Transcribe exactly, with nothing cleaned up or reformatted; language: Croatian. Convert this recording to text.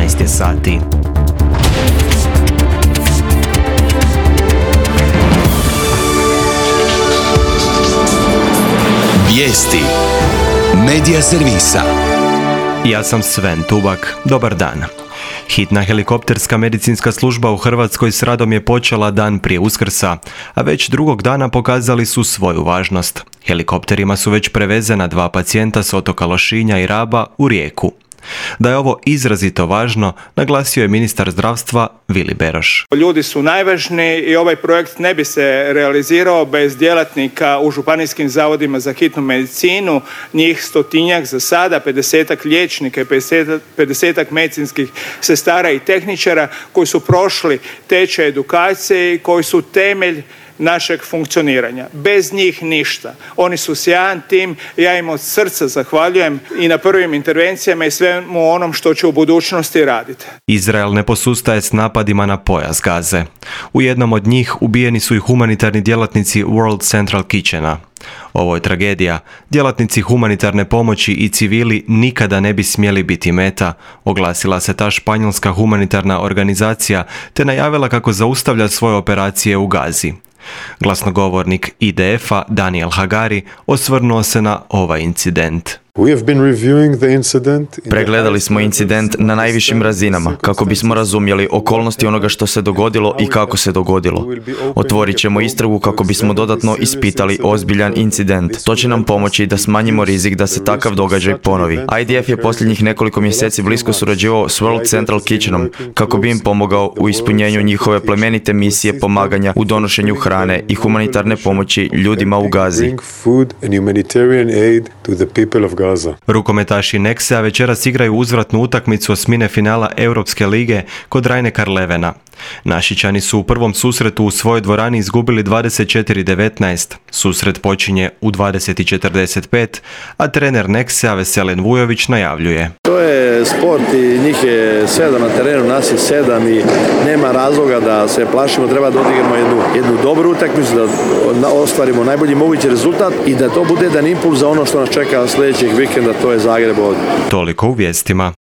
petnaest je sati. Vijesti Medija servisa. Ja sam Sven Tubak. Dobar dan. Hitna helikopterska medicinska služba u Hrvatskoj s radom je počela dan prije Uskrsa, a već drugog dana pokazali su svoju važnost. Helikopterima su već prevezena dva pacijenta s otoka Lošinja i Raba u Rijeku. Da je ovo izrazito važno, naglasio je ministar zdravstva Vili Beroš. Ljudi su najvažniji i ovaj projekt ne bi se realizirao bez djelatnika u županijskim zavodima za hitnu medicinu, njih stotinjak za sada, pedesetak liječnika i pedesetak medicinskih sestara i tehničara koji su prošli tečaj edukacije i koji su temelj našeg funkcioniranja. Bez njih ništa. Oni su sjajan tim, ja im od srca zahvaljujem i na prvim intervencijama i svemu onom što će u budućnosti raditi. Izrael ne posustaje s napadima na pojas Gaze. U jednom od njih ubijeni su i humanitarni djelatnici World Central Kitchena. Ovo je tragedija. Djelatnici humanitarne pomoći i civili nikada ne bi smjeli biti meta, oglasila se ta španjolska humanitarna organizacija te najavila kako zaustavlja svoje operacije u Gazi. Glasnogovornik I D F-a Daniel Hagari osvrnuo se na ovaj incident. Pregledali smo incident na najvišim razinama kako bismo razumjeli okolnosti onoga što se dogodilo i kako se dogodilo. Otvorit ćemo istragu kako bismo dodatno ispitali ozbiljan incident. To će nam pomoći da smanjimo rizik da se takav događaj ponovi. I D F je posljednjih nekoliko mjeseci blisko surađivao s World Central Kitchenom kako bi im pomogao u ispunjenju njihove plemenite misije pomaganja u donošenju hrane i humanitarne pomoći ljudima u Gazi. Rukometaši Nexe-a večeras igraju uzvratnu utakmicu osmine finala Europske lige kod Rhein-Neckar-Levena. Našičani su u prvom susretu u svojoj dvorani izgubili dvadeset četiri devetnaest. Susret počinje u dvadeset četrdeset pet, a trener Nexe-a Veselin Vujović najavljuje. To je sport i njih je sedam na terenu, nas je sedam i nema razloga da se plašimo, treba da odigramo jednu, jednu dobru utakmicu, da ostvarimo najbolji mogući rezultat i da to bude jedan impuls za ono što nas čeka sljedećeg vikenda, to je Zagreb ovdje. Toliko u vijestima.